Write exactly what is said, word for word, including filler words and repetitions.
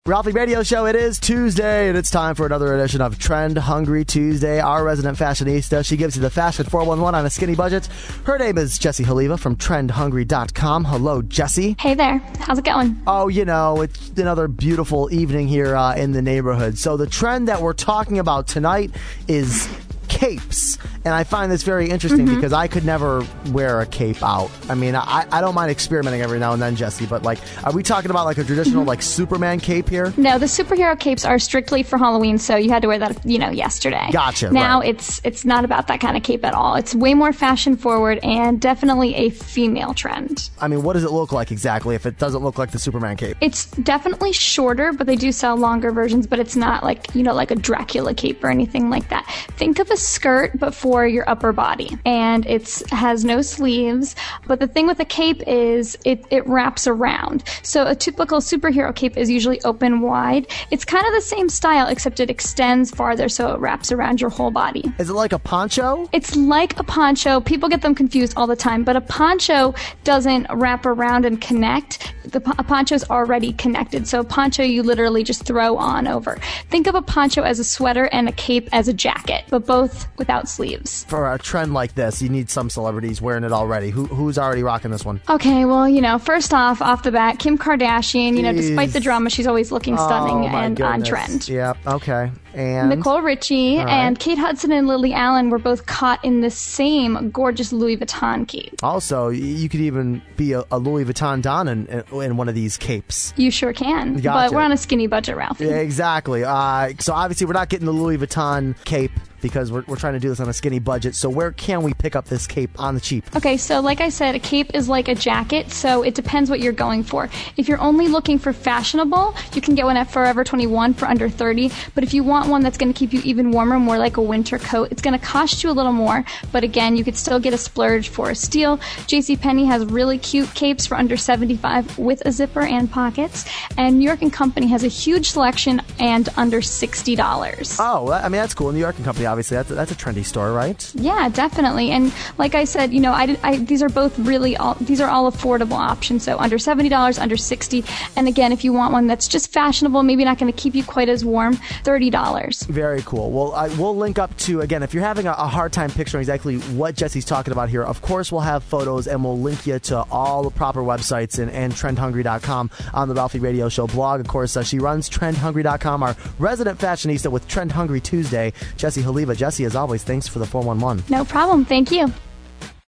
Ralphie Radio Show. It is Tuesday, and it's time for another edition of Trend Hungry Tuesday. Our resident fashionista, she gives you the fashion four one one on a skinny budget. Her name is Jessie Haliva from trend hungry dot com. Hello, Jessie. Hey there. How's it going? Oh, you know, it's another beautiful evening here uh, in the neighborhood. So the trend that we're talking about tonight is capes. And I find this very interesting mm-hmm. because I could never wear a cape out. I mean, I, I don't mind experimenting every now and then, Jessie, but like, are we talking about like a traditional mm-hmm. like Superman cape here? No, the superhero capes are strictly for Halloween, so you had to wear that, you know, yesterday. Gotcha. Now right. it's it's not about that kind of cape at all. It's way more fashion forward and definitely a female trend. I mean, what does it look like exactly if it doesn't look like the Superman cape? It's definitely shorter, but they do sell longer versions, but it's not like, you know, like a Dracula cape or anything like that. Think of a skirt, but for your upper body. And it has no sleeves. But the thing with a cape is it, it wraps around. So a typical superhero cape is usually open wide. It's kind of the same style, except it extends farther so it wraps around your whole body. Is it like a poncho? It's like a poncho. People get them confused all the time, but a poncho doesn't wrap around and connect. The a poncho's already connected. So a poncho you literally just throw on over. Think of a poncho as a sweater and a cape as a jacket, but both without sleeves. For a trend like this, you need some celebrities wearing it already. Who Who's already rocking this one? Okay, well, you know, first off, off the bat, Kim Kardashian, you know, Jeez. despite the drama, she's always looking stunning oh, and goodness. on trend. Yep, okay. And Nicole Richie right. and Kate Hudson and Lily Allen were both caught in the same gorgeous Louis Vuitton cape. Also, you could even be a, a Louis Vuitton Don in, in one of these capes. You sure can. Gotcha. But we're on a skinny budget, Ralphie. Yeah, exactly. Uh, so obviously we're not getting the Louis Vuitton cape because we're, we're trying to do this on a skinny budget. So where can we pick up this cape on the cheap? Okay, so like I said, a cape is like a jacket, so it depends what you're going for. If you're only looking for fashionable, you can get one at Forever twenty-one for under thirty. But if you want one that's going to keep you even warmer, more like a winter coat, it's going to cost you a little more. But again, you could still get a splurge for a steal. JCPenney has really cute capes for under seventy-five with a zipper and pockets. And New York and Company has a huge selection and under sixty dollars. Oh, I mean, that's cool. New York and Company, obviously, that's a, that's a trendy store, right? Yeah, definitely. And like I said, you know, I, did, I these are both really all these are all affordable options. So under seventy dollars, under sixty dollars. And again, if you want one that's just fashionable, maybe not going to keep you quite as warm, thirty dollars. Very cool. Well, I, we'll link up to, again, if you're having a, a hard time picturing exactly what Jessie's talking about here, of course we'll have photos and we'll link you to all the proper websites and, and trend hungry dot com on the Ralphie Radio Show blog. Of course, uh, she runs trend hungry dot com, our resident fashionista with Trend Hungry Tuesday, Jessie Haliva. Jessie, as always, thanks for the four one one. No problem. Thank you.